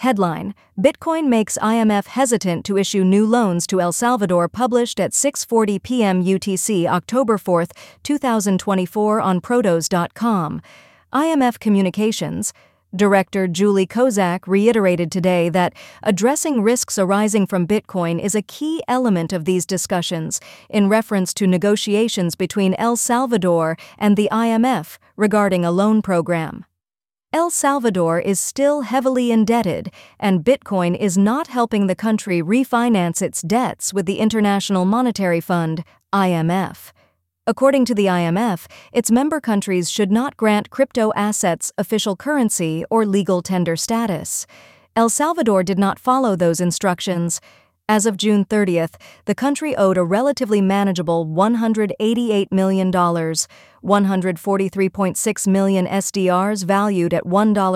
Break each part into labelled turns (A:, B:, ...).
A: Headline: Bitcoin makes IMF hesitant to issue new loans to El Salvador, published at 6:40 p.m. UTC, October 4, 2024 on Protos.com. IMF Communications Director Julie Kozak reiterated today that addressing risks arising from Bitcoin is a key element of these discussions, in reference to negotiations between El Salvador and the IMF regarding a loan program. El Salvador is still heavily indebted, and Bitcoin is not helping the country refinance its debts with the International Monetary Fund, IMF. According to the IMF, its member countries should not grant crypto assets official currency or legal tender status. El Salvador did not follow those instructions. As of June 30th, the country owed a relatively manageable $188 million, 143.6 million SDRs valued at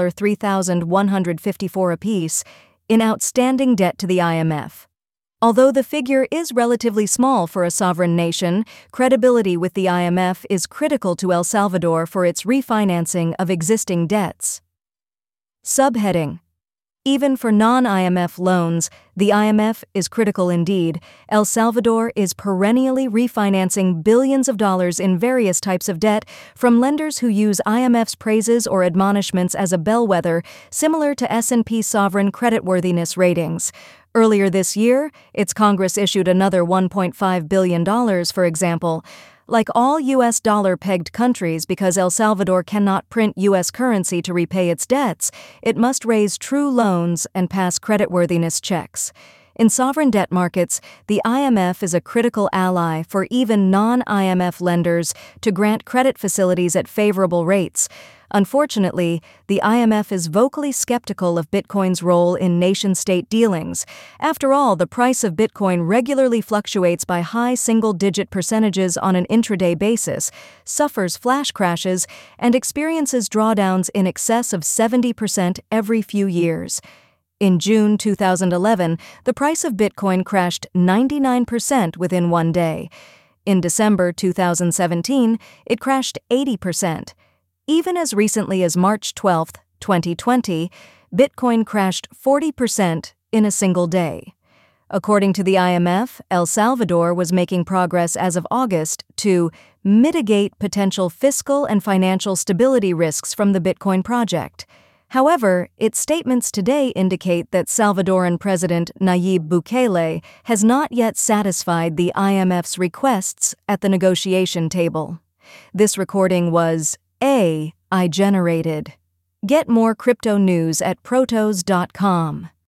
A: $3,154 apiece, in outstanding debt to the IMF. Although the figure is relatively small for a sovereign nation, credibility with the IMF is critical to El Salvador for its refinancing of existing debts. Subheading: Even for non-IMF loans, the IMF is critical indeed. El Salvador is perennially refinancing billions of dollars in various types of debt from lenders who use IMF's praises or admonishments as a bellwether, similar to S&P sovereign creditworthiness ratings. Earlier this year, its Congress issued another $1.5 billion, for example. Like all U.S. dollar-pegged countries, because El Salvador cannot print U.S. currency to repay its debts, it must raise true loans and pass creditworthiness checks. In sovereign debt markets, the IMF is a critical ally for even non-IMF lenders to grant credit facilities at favorable rates. Unfortunately, the IMF is vocally skeptical of Bitcoin's role in nation-state dealings. After all, the price of Bitcoin regularly fluctuates by high single-digit percentages on an intraday basis, suffers flash crashes, and experiences drawdowns in excess of 70% every few years. In June 2011, the price of Bitcoin crashed 99% within one day. In December 2017, it crashed 80%. Even as recently as March 12, 2020, Bitcoin crashed 40% in a single day. According to the IMF, El Salvador was making progress as of August to mitigate potential fiscal and financial stability risks from the Bitcoin project. However, its statements today indicate that Salvadoran President Nayib Bukele has not yet satisfied the IMF's requests at the negotiation table. This recording was AI generated. Get more crypto news at Protos.com.